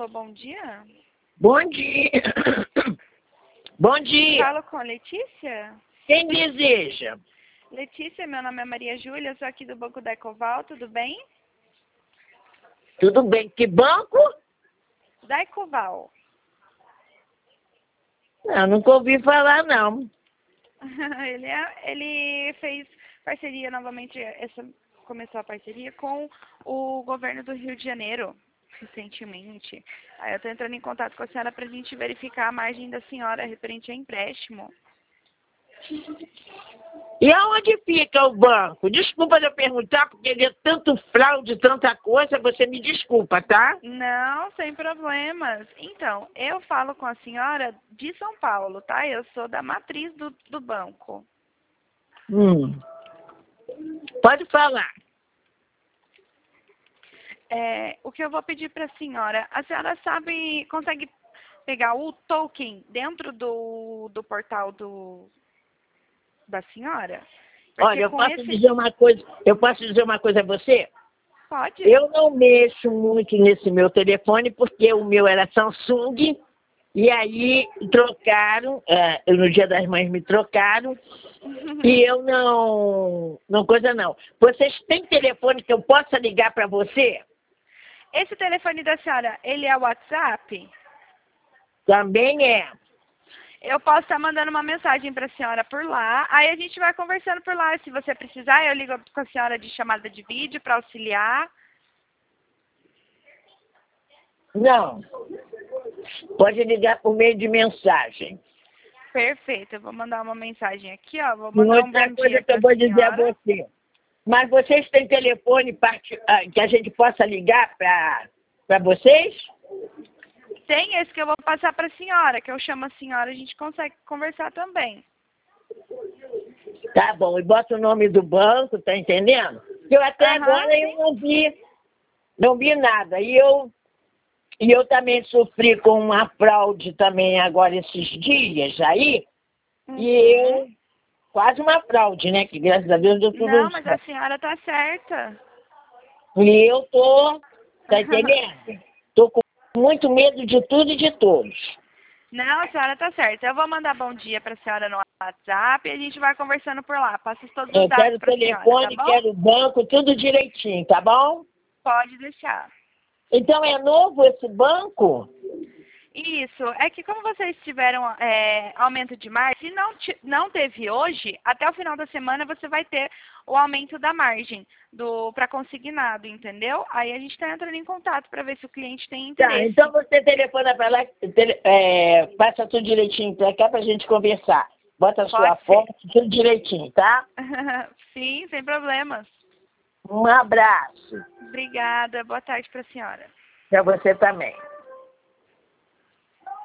Alô, bom dia. Bom dia. Bom dia. Falo com a Letícia? Quem deseja? Letícia, meu nome é Maria Júlia, eu sou aqui do Banco da Ecoval, tudo bem? Tudo bem. Que banco? Da Ecoval. Não, nunca ouvi falar, não. Ele fez parceria novamente, começou a parceria com o governo do Rio de Janeiro, recentemente. Aí eu estou entrando em contato com a senhora para a gente verificar a margem da senhora referente a empréstimo. E aonde fica o banco? Desculpa eu perguntar, porque ele é tanto fraude, tanta coisa, você me desculpa, tá? Não, sem problemas. Então, eu falo com a senhora de São Paulo, tá? Eu sou da matriz do banco. Pode falar. O que eu vou pedir para a senhora consegue pegar o token dentro do portal da senhora? Porque Olha, eu posso dizer uma coisa a você? Pode? Eu não mexo muito nesse meu telefone, porque o meu era Samsung, e aí trocaram, no Dia das Mães me trocaram, e eu não coisa não. Vocês têm telefone que eu possa ligar para você? Esse telefone da senhora, ele é o WhatsApp? Também é. Eu posso estar mandando uma mensagem para a senhora por lá, aí a gente vai conversando por lá. Se você precisar, eu ligo com a senhora de chamada de vídeo para auxiliar. Não. Pode ligar por meio de mensagem. Perfeito, eu vou mandar uma mensagem aqui, ó. Vou mandar um Outra bom coisa dia que eu para vou a dizer a senhora. você. Mas vocês têm telefone que a gente possa ligar para vocês? Tem esse que eu vou passar para a senhora, que eu chamo a senhora, a gente consegue conversar também. Tá bom, e bota o nome do banco, tá entendendo? Eu até agora eu não vi nada. E eu também sofri com uma fraude também agora esses dias aí. E quase uma fraude, né? Que graças a Deus deu tudo Não, mas a certo. senhora tá certa. E eu tá entendendo? Tô com muito medo de tudo e de todos. Não, a senhora tá certa. Eu vou mandar bom dia para a senhora no WhatsApp e a gente vai conversando por lá. Passo todos os Eu dados quero para a senhora, tá telefone, bom? quero banco, tudo direitinho, tá bom? Pode deixar. Então é novo esse banco? Isso, é que como vocês tiveram aumento de margem, se não teve hoje, até o final da semana você vai ter o aumento da margem para consignado, entendeu? Aí a gente está entrando em contato para ver se o cliente tem interesse. Tá, então você telefona para lá, passa tudo direitinho para cá para a gente conversar. Bota a sua foto, tudo direitinho, tá? Sim, sem problemas. Um abraço. Obrigada, boa tarde para a senhora. Para você também.